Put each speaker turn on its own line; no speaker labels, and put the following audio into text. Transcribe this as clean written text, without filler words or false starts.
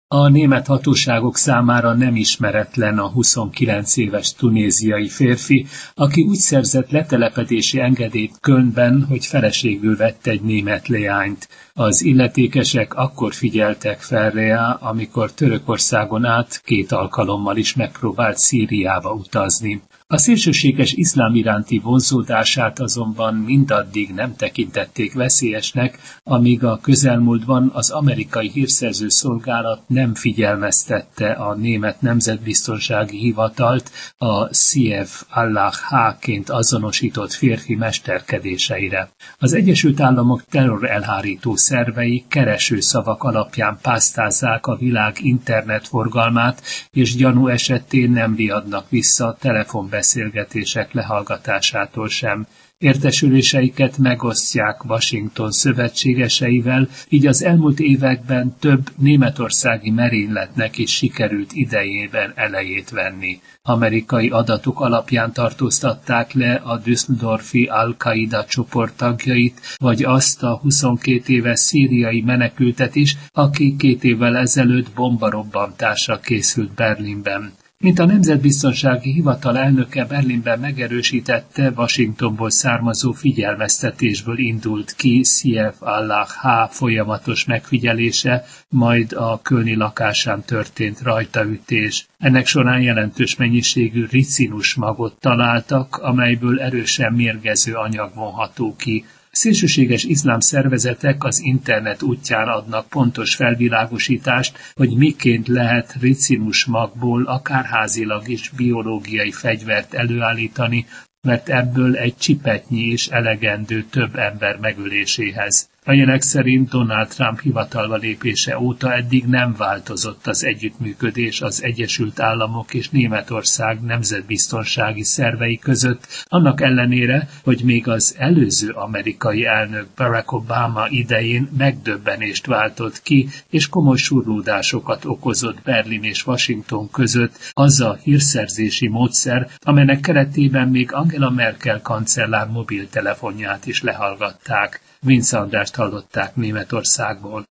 A német hatóságok számára nem ismeretlen a 29 éves tunéziai férfi, aki úgy szerzett letelepedési engedélyt Kölnben, hogy feleségül vett egy német leányt. Az illetékesek akkor figyeltek fel rá, amikor Törökországon át 2 alkalommal is megpróbált Szíriába utazni. A szélsőséges iszlám iránti vonzódását azonban mindaddig nem tekintették veszélyesnek, amíg a közelmúltban az amerikai hírszerző szolgálat nem figyelmeztette a német nemzetbiztonsági hivatalt a Sief Allah-ként azonosított férfi mesterkedéseire. Az Egyesült Államok terrorelhárító szervei keresőszavak alapján pásztázzák a világ internetforgalmát, és gyanú esetén nem riadnak vissza telefonbeszélgetések lehallgatásától sem. Értesüléseiket megosztják Washington szövetségeseivel, így az elmúlt években több németországi merényletnek is sikerült idejében elejét venni. Amerikai adatok alapján tartóztatták le a Düsseldorfi Al-Qaida csoport tagjait, vagy azt a 22 éves szíriai menekültet is, aki 2 évvel ezelőtt bombarobbantásra készült Berlinben. Mint a Nemzetbiztonsági Hivatal elnöke Berlinben megerősítette, Washingtonból származó figyelmeztetésből indult ki Sief Allah folyamatos megfigyelése, majd a kölni lakásán történt rajtaütés. Ennek során jelentős mennyiségű ricinus magot találtak, amelyből erősen mérgező anyag vonható ki. Szélsőséges iszlám szervezetek az internet útján adnak pontos felvilágosítást, hogy miként lehet ricinus magból akár házilag is biológiai fegyvert előállítani, mert ebből egy csipetnyi is elegendő több ember megöléséhez. A jelek szerint Donald Trump hivatalba lépése óta eddig nem változott az együttműködés az Egyesült Államok és Németország nemzetbiztonsági szervei között, annak ellenére, hogy még az előző amerikai elnök Barack Obama idején megdöbbenést váltott ki, és komoly surlódásokat okozott Berlin és Washington között az a hírszerzési módszer, amelynek keretében még Angela Merkel kancellár mobiltelefonját is lehallgatták. Vince Andrást hallották Németországból.